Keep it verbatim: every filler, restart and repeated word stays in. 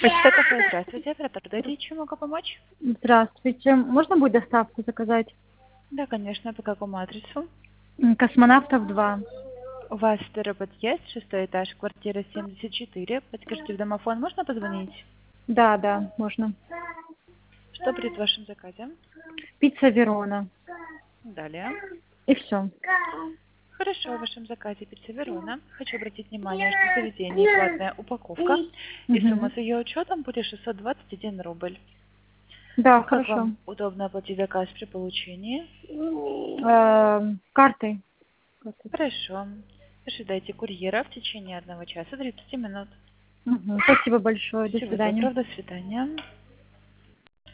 Почта кафе, здравствуйте, оператор Дарья, чем могу помочь? Здравствуйте. Можно будет доставку заказать? Да, конечно, по какому адресу? М, Космонавтов два. У вас второй подъезд, шестой этаж, квартира семьдесят четыре. Подскажите, в домофон можно позвонить? Да, да, можно. Что будет в вашем заказе? Пицца Верона. Далее. И все. Хорошо, в вашем заказе пицца Верона. Хочу обратить внимание, что в заведении платная упаковка, и сумма Угу. с ее учетом будет шестьсот двадцать один рубль. Да, Как хорошо. вам удобно оплатить заказ при получении? Эм, Картой. Хорошо. Ожидайте курьера в течение одного часа тридцати минут. Мгм. Спасибо большое. До Всего свидания. доброго, до свидания.